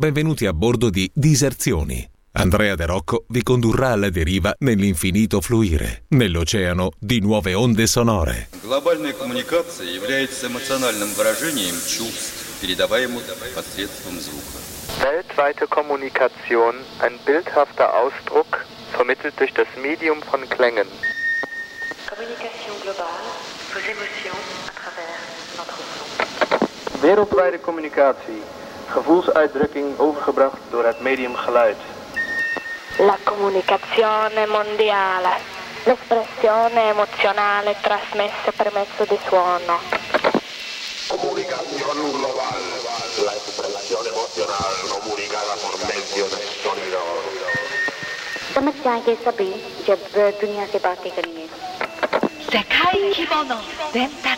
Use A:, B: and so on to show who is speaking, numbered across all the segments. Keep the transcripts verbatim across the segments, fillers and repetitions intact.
A: benvenuti a bordo di Diserzioni. Andrea De Rocco vi condurrà alla deriva nell'infinito fluire, nell'oceano di nuove onde sonore.
B: Глобальная коммуникация является эмоциональным выражением чувств, передаваемых посредством звука.
C: Weltweite Kommunikation, ein bildhafter Ausdruck, vermittelt durch das Medium von Klängen.
D: Communication globale, vos émotions à travers notre son.
C: Wereldwijde communicatie, gevoelsuitdrukking overgebracht door het medium geluid.
E: La comunicazione mondiale, l'espressione emozionale trasmessa per mezzo di suono.
F: Comunicación global, la expresión emocional comunicada por medio del sonido.
E: समस्या के सभी जब दुनिया से बातें करेंगे
G: 世界規模の伝達、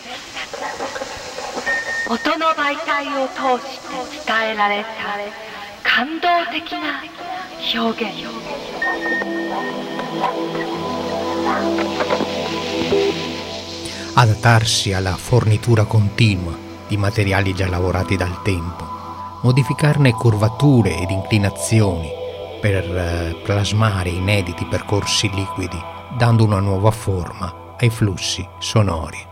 G: 音の媒体を通して伝えられた感動的な表現。
H: Adattarsi alla fornitura continua di materiali già lavorati dal tempo, modificarne curvature ed inclinazioni per eh, plasmare inediti percorsi liquidi, dando una nuova forma ai flussi sonori.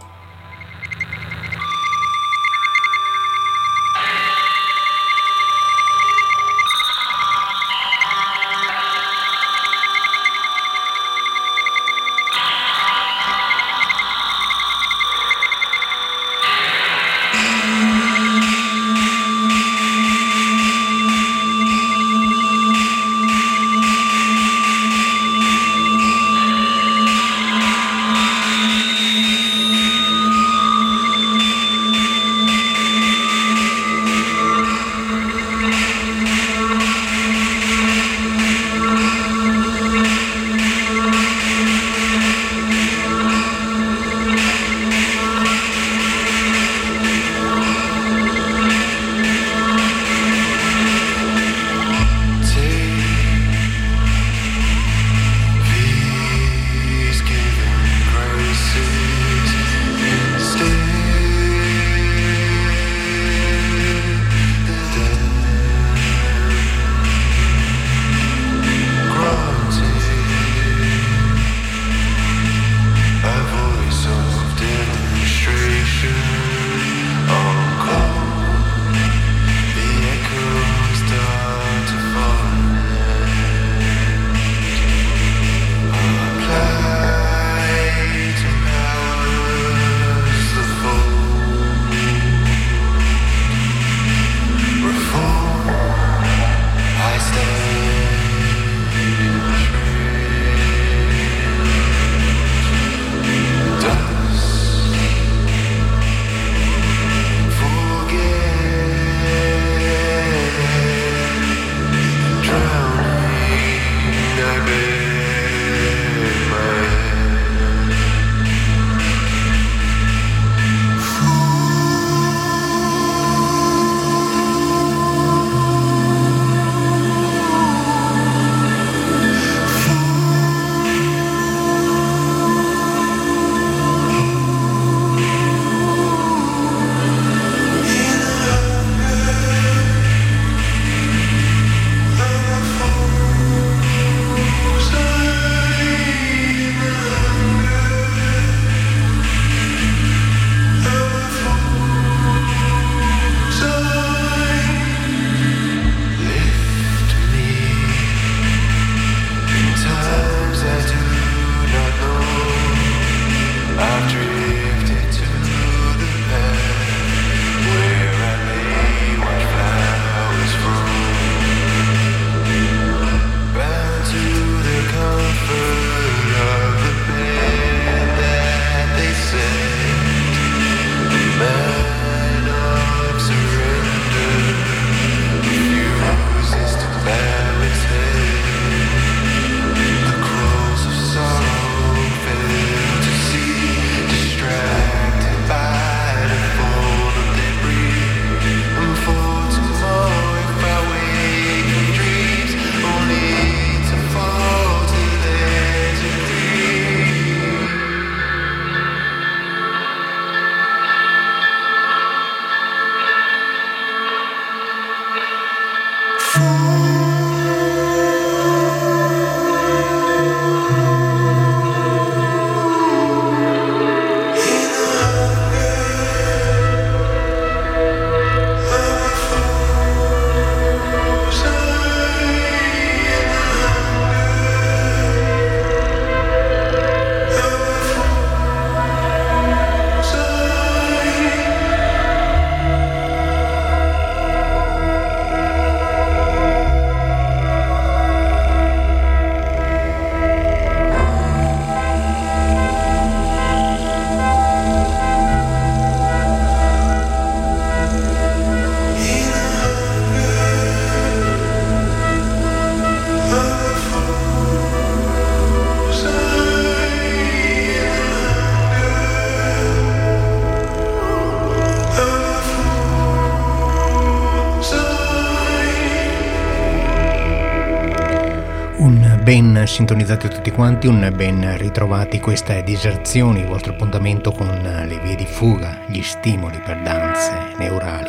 H: Ben sintonizzati tutti quanti, un ben ritrovati. Questa è Diserzioni, il vostro appuntamento con le vie di fuga, gli stimoli per danze neurali.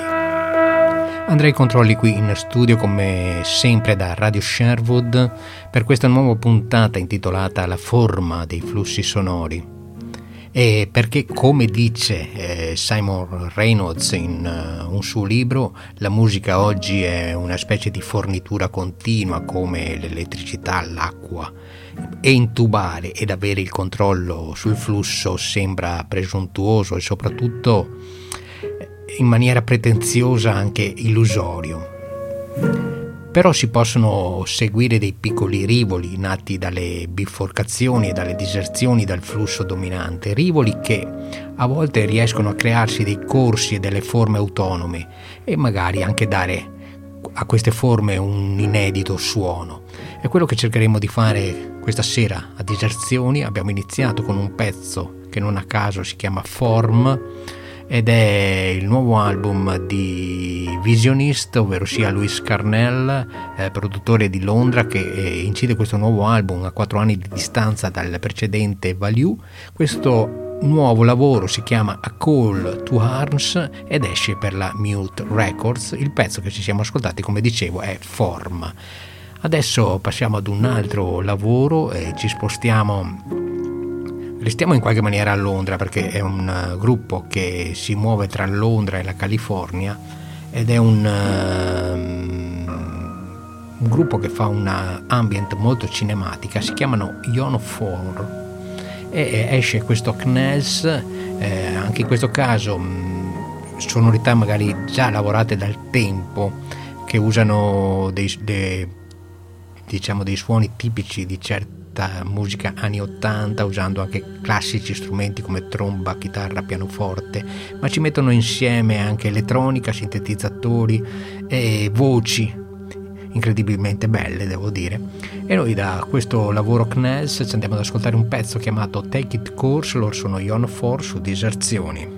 H: Andrei Controlli qui in studio come sempre da Radio Sherwood per questa nuova puntata intitolata La forma dei flussi sonori. E perché, come dice eh, Simon Reynolds in uh, un suo libro, la musica oggi è una specie di fornitura continua come l'elettricità, l'acqua, e intubare ed avere il controllo sul flusso sembra presuntuoso e soprattutto in maniera pretenziosa anche illusorio. Però si possono seguire dei piccoli rivoli nati dalle biforcazioni e dalle diserzioni dal flusso dominante, rivoli che a volte riescono a crearsi dei corsi e delle forme autonome e magari anche dare a queste forme un inedito suono. È quello che cercheremo di fare questa sera a Diserzioni. Abbiamo iniziato con un pezzo che non a caso si chiama Form, ed è il nuovo album di Visionist, ovvero sia Louis Carnell, eh, produttore di Londra, che eh, incide questo nuovo album a quattro anni di distanza dal precedente Value. Questo nuovo lavoro si chiama A Call to Arms ed esce per la Mute Records. Il pezzo che ci siamo ascoltati, come dicevo, è Form. Adesso passiamo ad un altro lavoro e ci spostiamo. Restiamo in qualche maniera a Londra perché è un gruppo che si muove tra Londra e la California ed è un, um, un gruppo che fa una ambient molto cinematica. Si chiamano Ion four e esce questo C N E S, eh, anche in questo caso mh, sonorità magari già lavorate dal tempo, che usano dei, dei, diciamo dei suoni tipici di certi musica anni ottanta, usando anche classici strumenti come tromba, chitarra, pianoforte, ma ci mettono insieme anche elettronica, sintetizzatori e voci incredibilmente belle, devo dire. E noi da questo lavoro C N E S ci andiamo ad ascoltare un pezzo chiamato Take It Course. Loro sono Ion four su Diserzioni.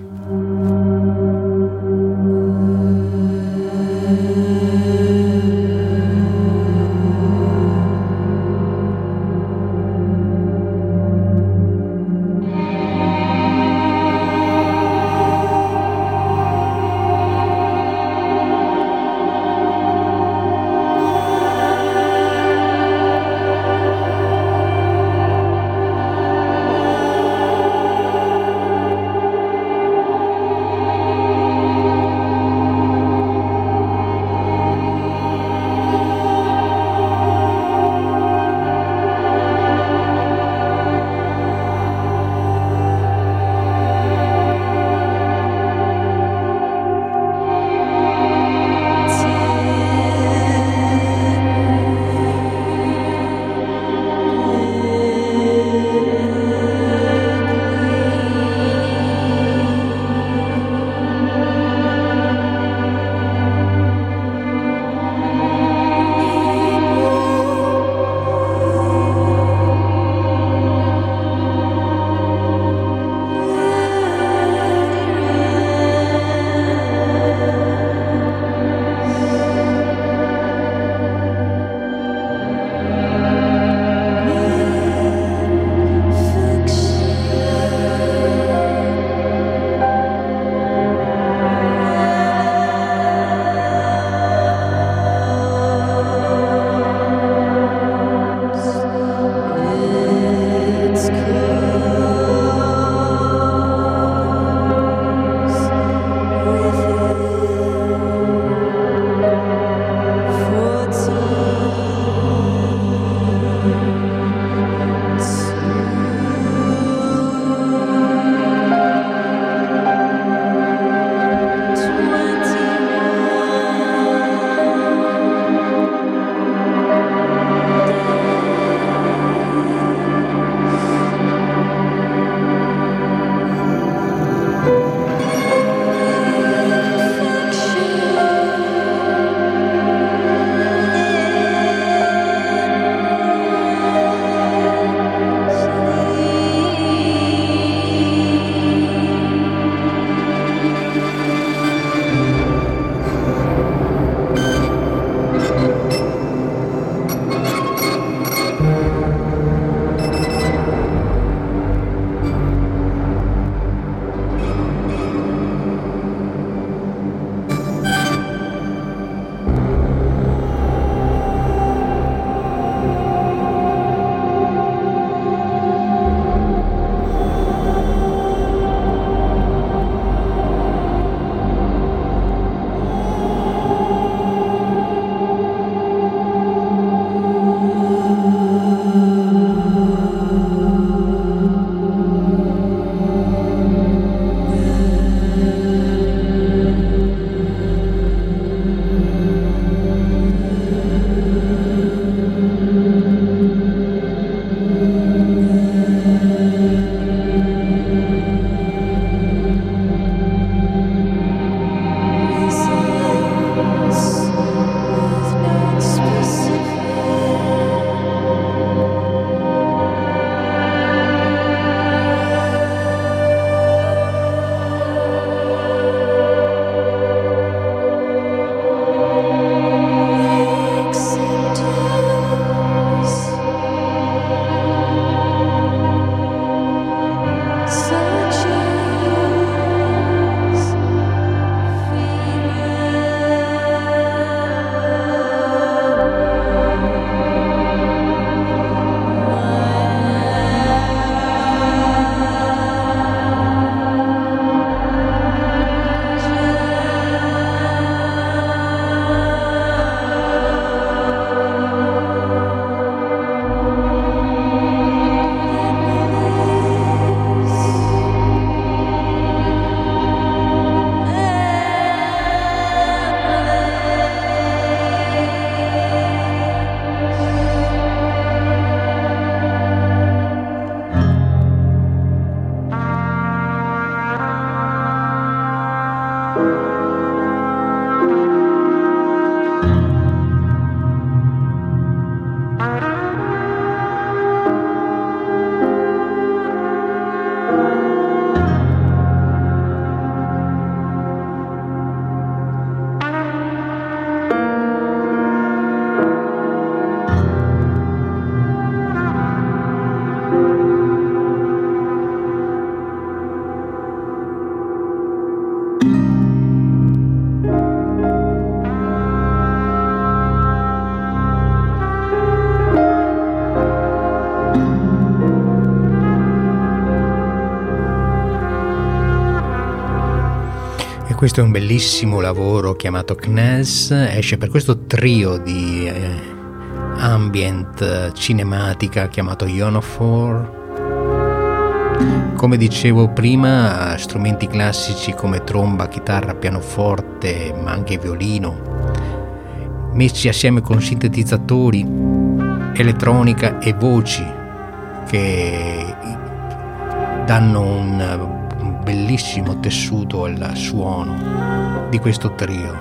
H: Questo è un bellissimo lavoro chiamato Kness, esce per questo trio di eh, ambient cinematica chiamato Ionophore. Come dicevo prima, strumenti classici come tromba, chitarra, pianoforte, ma anche violino, messi assieme con sintetizzatori, elettronica e voci che danno un bellissimo tessuto al suono di questo trio.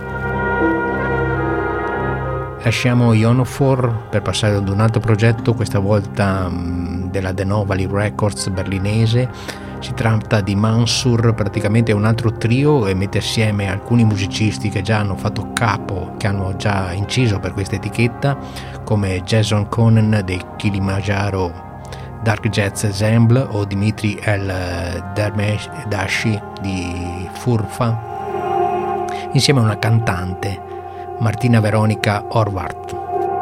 H: Lasciamo Ionophore per passare ad un altro progetto, questa volta mh, della The Novali Records berlinese. Si tratta di Mansur, praticamente è un altro trio e mette assieme alcuni musicisti che già hanno fatto capo, che hanno già inciso per questa etichetta, come Jason Conan dei Kilimanjaro Dark Jazz Ensemble o Dimitri El Dermedashi di Furfa, insieme a una cantante, Martina Veronica Horvath,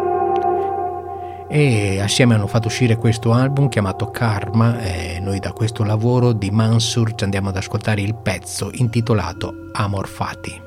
H: e assieme hanno fatto uscire questo album chiamato Karma, e noi da questo lavoro di Mansur ci andiamo ad ascoltare il pezzo intitolato Amor Fati.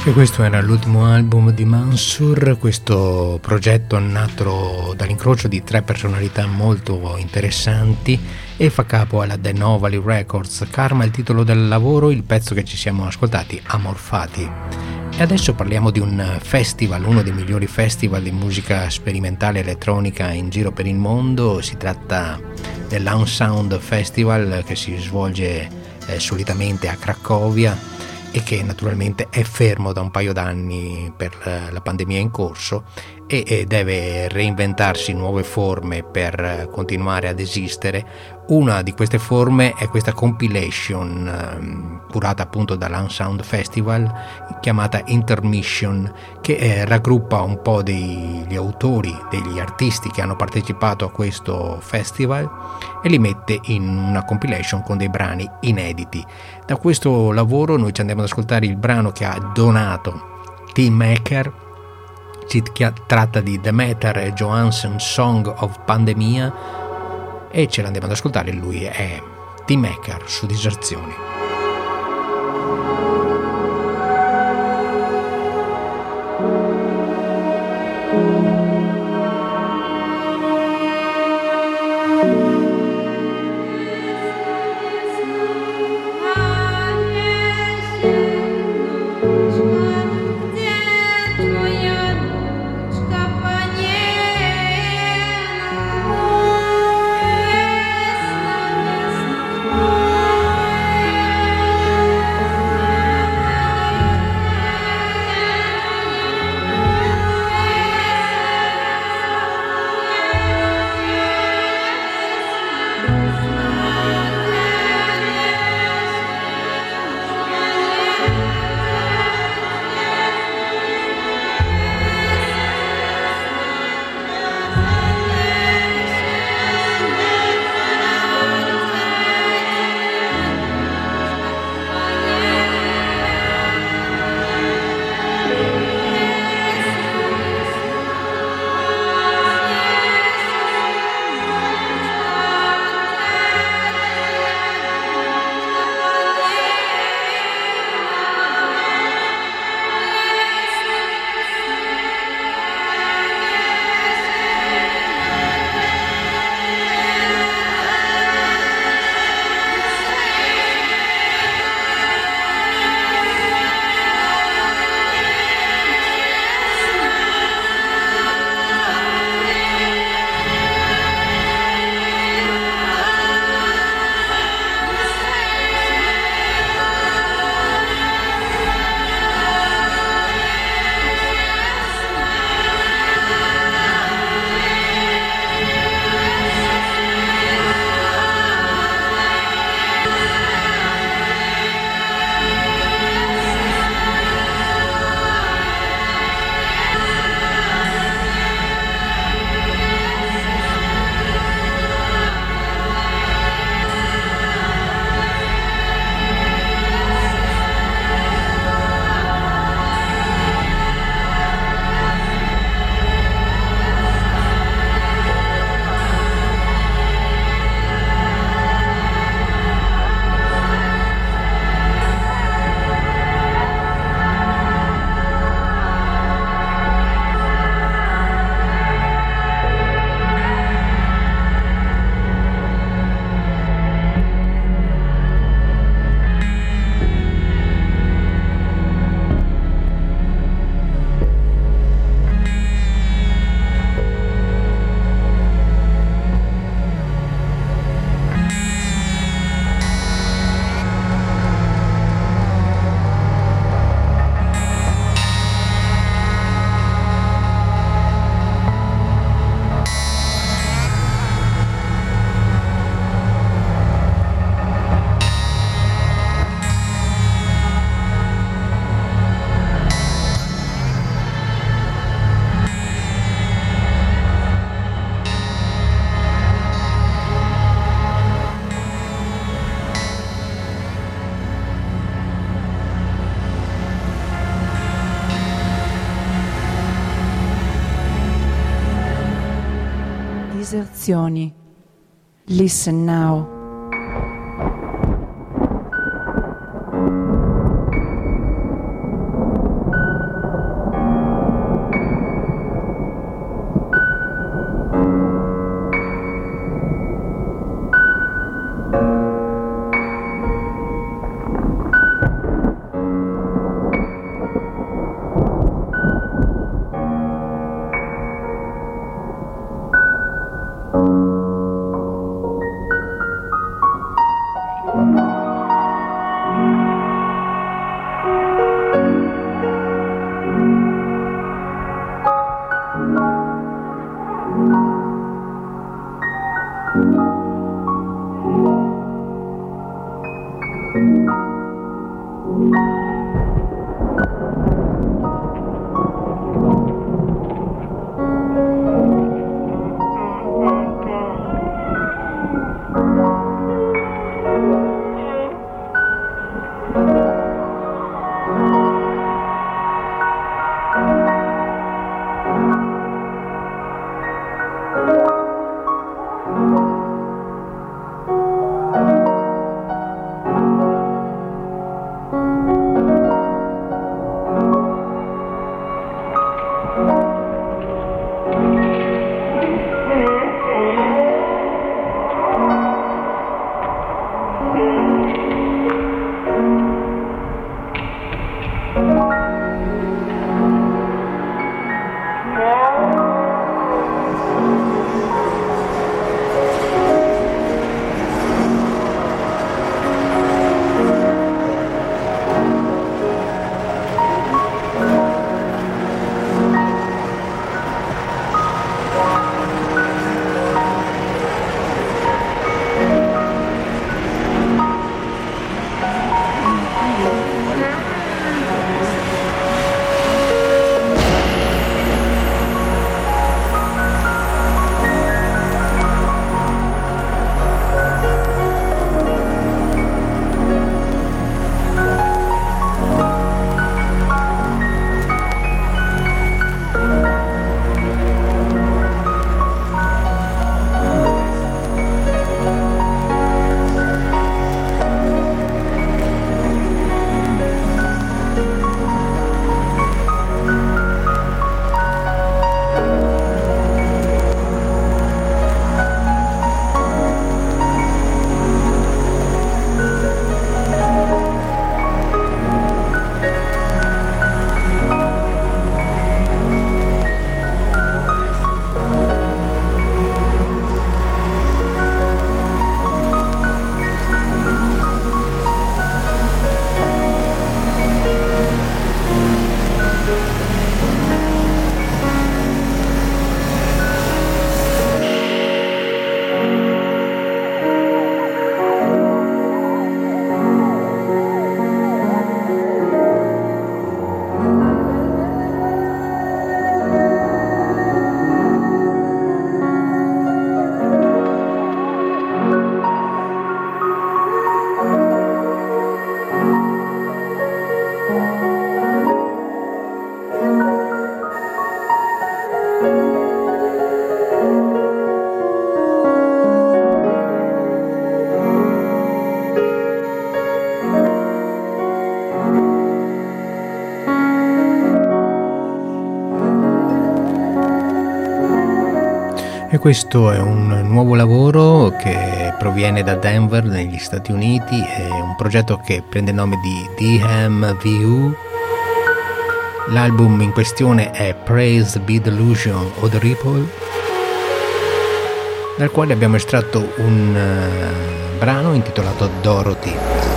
H: E questo era l'ultimo album di Mansur, questo progetto nato dall'incrocio di tre personalità molto interessanti e fa capo alla The Novali Records. Karma è il titolo del lavoro, il pezzo che ci siamo ascoltati, Amor Fati. E adesso parliamo di un festival, uno dei migliori festival di musica sperimentale elettronica in giro per il mondo. Si tratta del Lounge Sound Festival che si svolge eh, solitamente a Cracovia e che naturalmente è fermo da un paio d'anni per la pandemia in corso e deve reinventarsi nuove forme per continuare ad esistere. Una di queste forme è questa compilation curata appunto da Lounge Sound Festival chiamata Intermission, che eh, raggruppa un po' degli autori, degli artisti che hanno partecipato a questo festival e li mette in una compilation con dei brani inediti. Da questo lavoro noi ci andiamo ad ascoltare il brano che ha donato Tim Maker. Si tratta di Demeter e Johansen Song of Pandemia e ce l'andiamo ad ascoltare. Lui è Tim Maker su Diserzioni.
I: Diserzioni. Listen now.
H: E questo è un nuovo lavoro che proviene da Denver, negli Stati Uniti, è un progetto che prende il nome di D M V U. L'album in questione è Praise Be Delusion o The Ripple, dal quale abbiamo estratto un uh, brano intitolato Dorothy.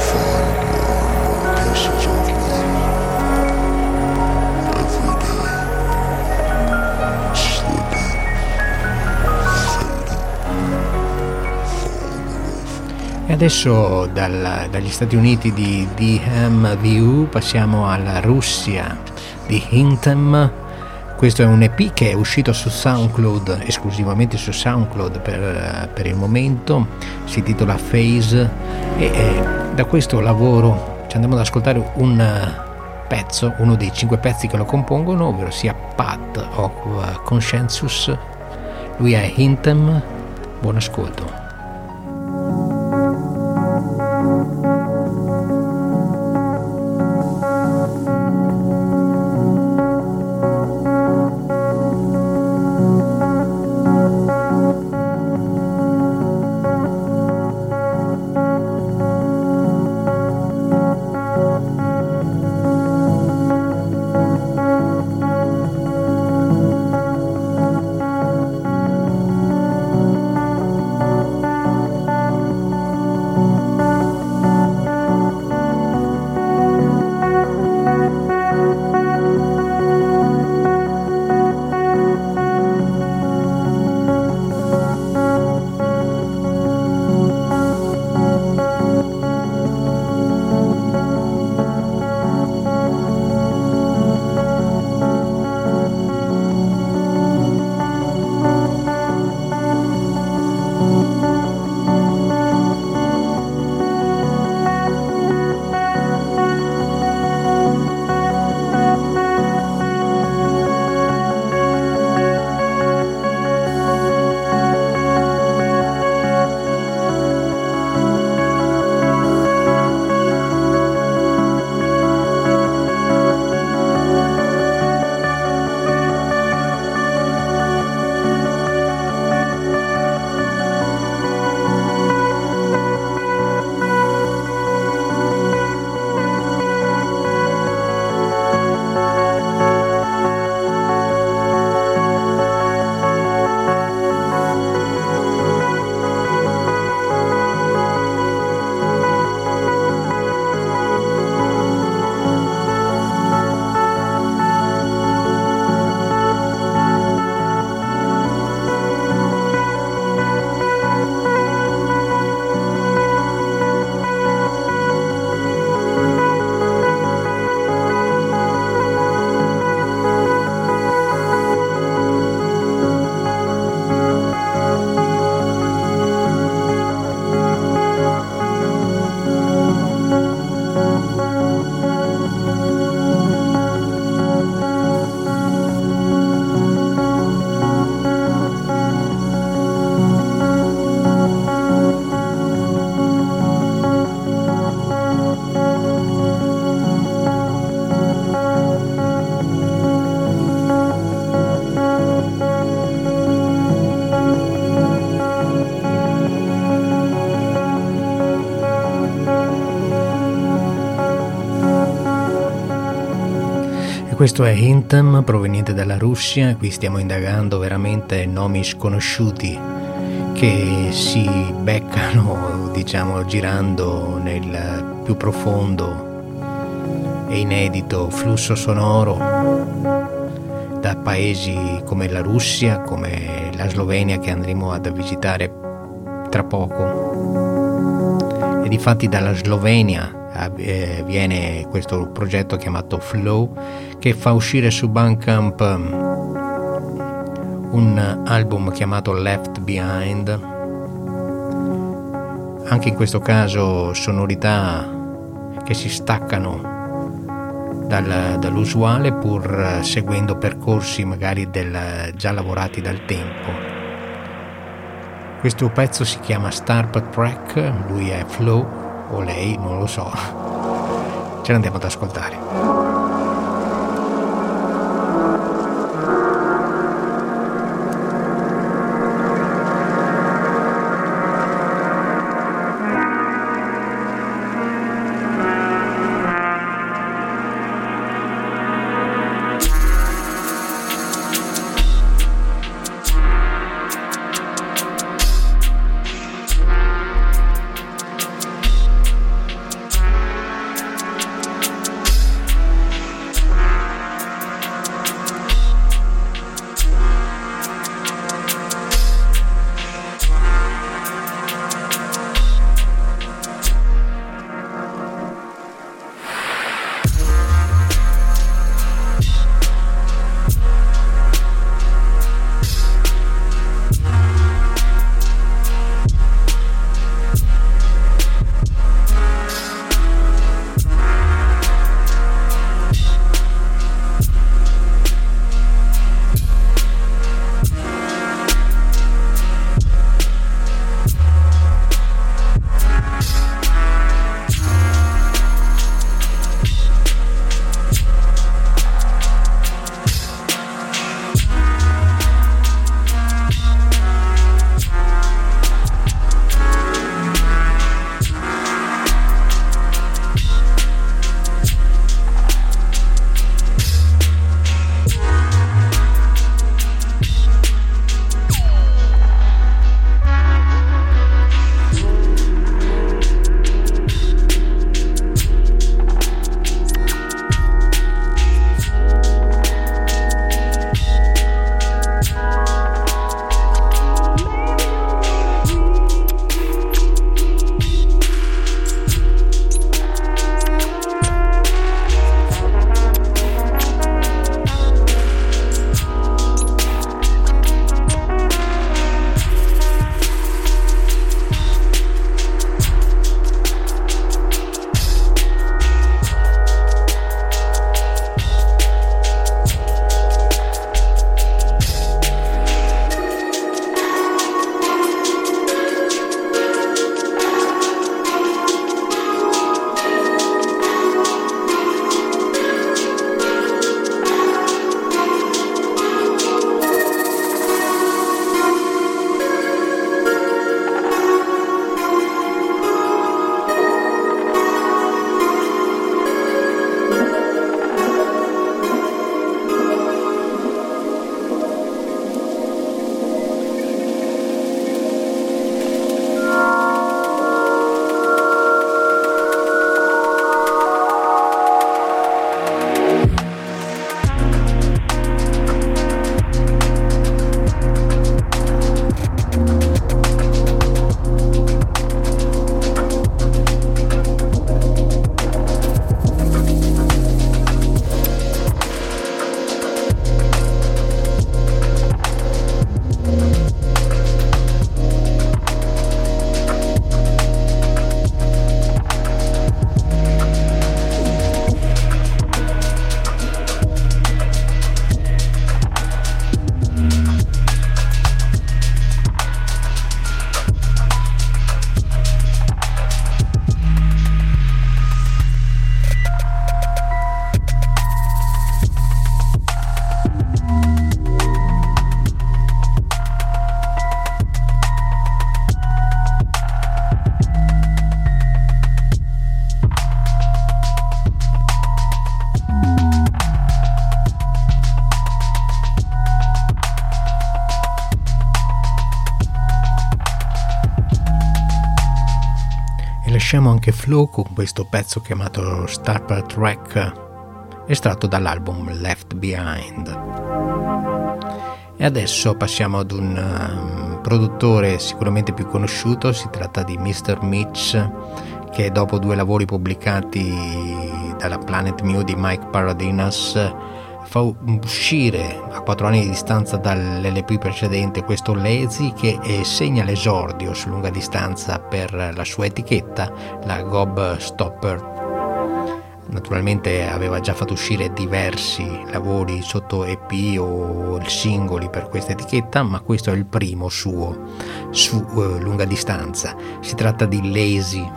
H: E adesso dal, dagli Stati Uniti di D M V U passiamo alla Russia di Hintem. Questo è un E P che è uscito su SoundCloud, esclusivamente su SoundCloud per, per il momento, si intitola Phase e, e da questo lavoro ci andiamo ad ascoltare un pezzo, uno dei cinque pezzi che lo compongono, ovvero sia Path of Consensus. Lui è Hintem, buon ascolto.
J: Thank
H: Questo è Anthem, proveniente dalla Russia. Qui stiamo indagando veramente nomi sconosciuti che si beccano, diciamo, girando nel più profondo e inedito flusso sonoro da paesi come la Russia, come la Slovenia, che andremo ad visitare tra poco. E difatti dalla Slovenia eh, viene questo progetto chiamato Flow, che fa uscire su Bandcamp un album chiamato Left Behind. Anche in questo caso sonorità che si staccano dal, dall'usuale, pur seguendo percorsi magari del, già lavorati dal tempo. Questo pezzo si chiama Starp Track, lui è Flow o lei, non lo so. Ce l'andiamo ad ascoltare. lasciamo anche flow con questo pezzo chiamato Starter Track, estratto dall'album Left Behind. E adesso passiamo ad un um, produttore sicuramente più conosciuto, si tratta di mister Mitch, che dopo due lavori pubblicati dalla Planet Mu di Mike Paradinas fa uscire a quattro anni di distanza dall'L P precedente questo Lazy, che segna l'esordio su lunga distanza per la sua etichetta, la Gobstopper. Naturalmente aveva già fatto uscire diversi lavori sotto E P o singoli per questa etichetta, ma questo è il primo suo su uh, lunga distanza. Si tratta di Lazy.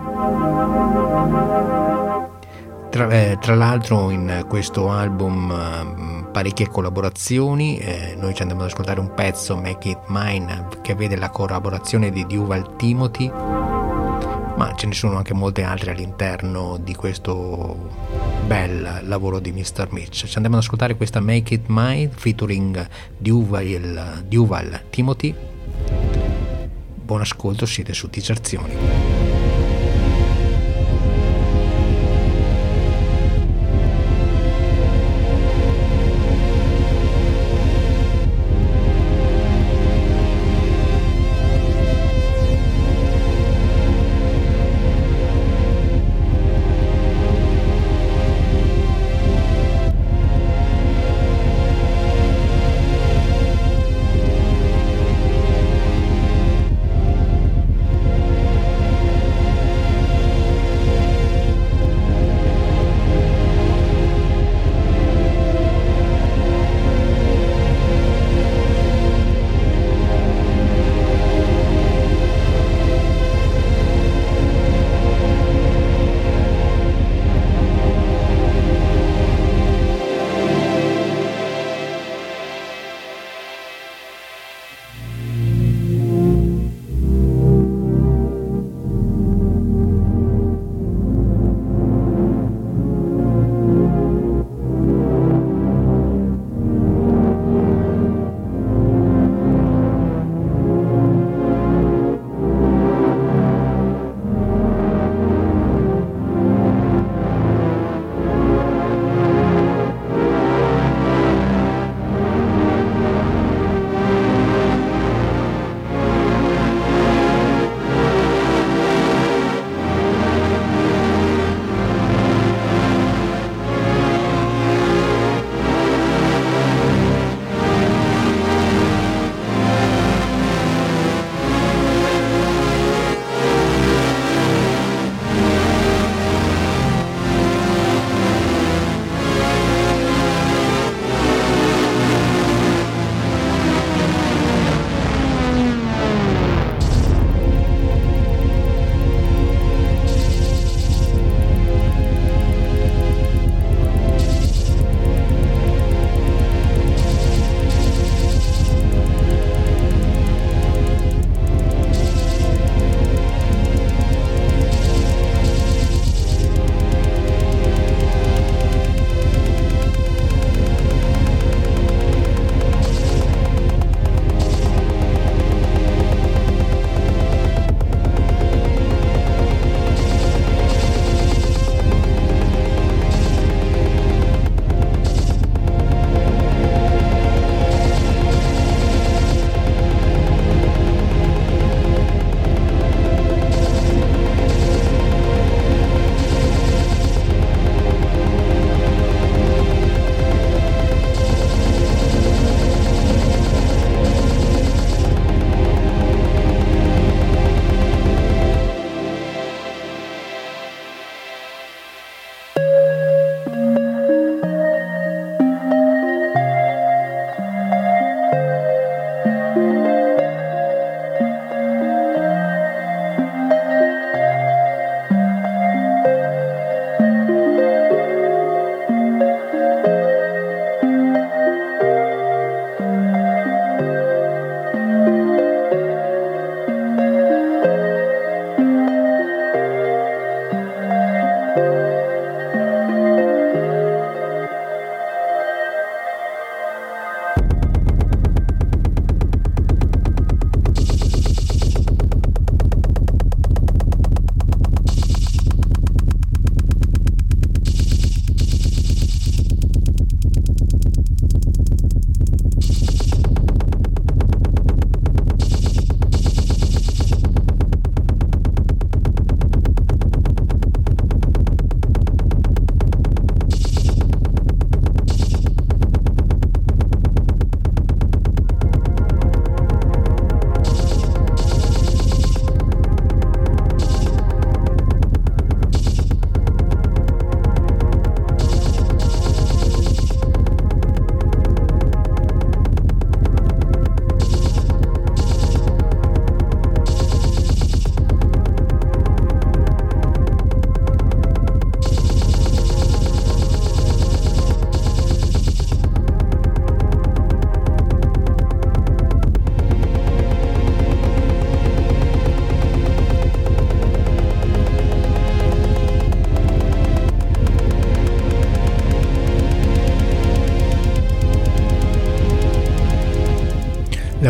H: Tra, eh, tra l'altro in questo album eh, parecchie collaborazioni, eh, noi ci andiamo ad ascoltare un pezzo, Make It Mine, che vede la collaborazione di Duval Timothy, ma ce ne sono anche molte altre all'interno di questo bel lavoro di mister Mitch. Ci andiamo ad ascoltare questa Make It Mine featuring Duval, Duval Timothy. Buon ascolto, siete su Disserzioni.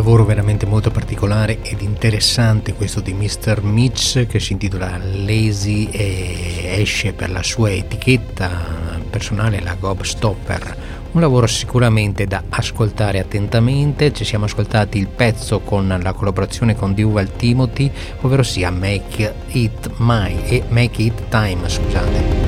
H: lavoro veramente molto particolare ed interessante questo di mister Mitch, che si intitola Lazy e esce per la sua etichetta personale, la Gobstopper. Un lavoro sicuramente da ascoltare attentamente. Ci siamo ascoltati il pezzo con la collaborazione con Duval Timothy, ovvero sia Make It My e Make It Time, scusate.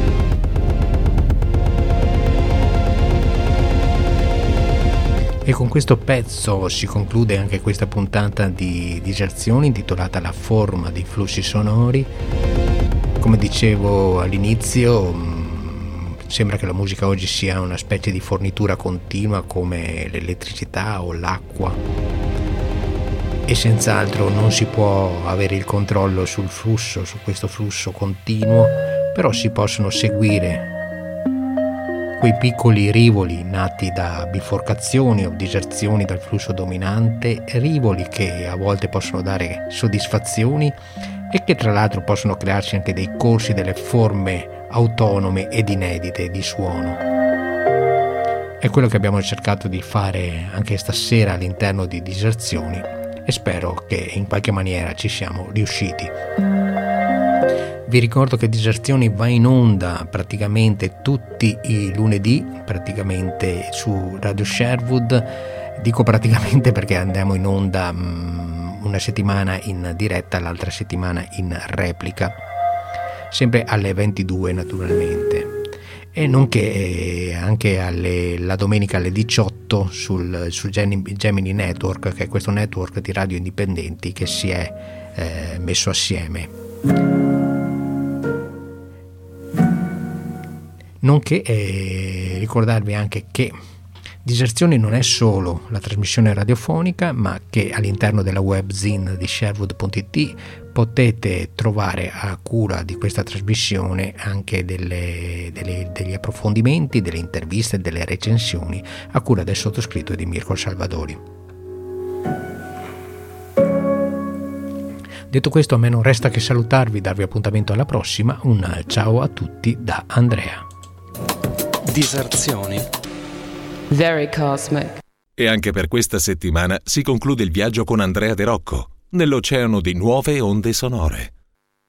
H: E con questo pezzo si conclude anche questa puntata di Diserzioni intitolata La forma dei flussi sonori. Come dicevo all'inizio, sembra che la musica oggi sia una specie di fornitura continua come l'elettricità o l'acqua, e senz'altro non si può avere il controllo sul flusso, su questo flusso continuo, però si possono seguire quei piccoli rivoli nati da biforcazioni o diserzioni dal flusso dominante, rivoli che a volte possono dare soddisfazioni e che tra l'altro possono crearsi anche dei corsi, delle forme autonome ed inedite di suono. È quello che abbiamo cercato di fare anche stasera all'interno di Diserzioni e spero che in qualche maniera ci siamo riusciti. Vi ricordo che Diserzioni va in onda praticamente tutti i lunedì, praticamente su Radio Sherwood. Dico praticamente perché andiamo in onda um, una settimana in diretta, l'altra settimana in replica, sempre alle ventidue naturalmente, e nonché eh, anche alle, la domenica alle diciotto sul, sul Gemini Network, che è questo network di radio indipendenti che si è eh, messo assieme. Nonché eh, ricordarvi anche che Diserzioni non è solo la trasmissione radiofonica, ma che all'interno della webzine di sherwood punto it potete trovare a cura di questa trasmissione anche delle, delle, degli approfondimenti, delle interviste, delle recensioni a cura del sottoscritto e di Mirko Salvadori. Detto questo, a me non resta che salutarvi, darvi appuntamento alla prossima. Un ciao a tutti da Andrea.
J: Diserzioni.
I: Very cosmic.
A: E anche per questa settimana si conclude il viaggio con Andrea De Rocco nell'oceano di nuove onde sonore.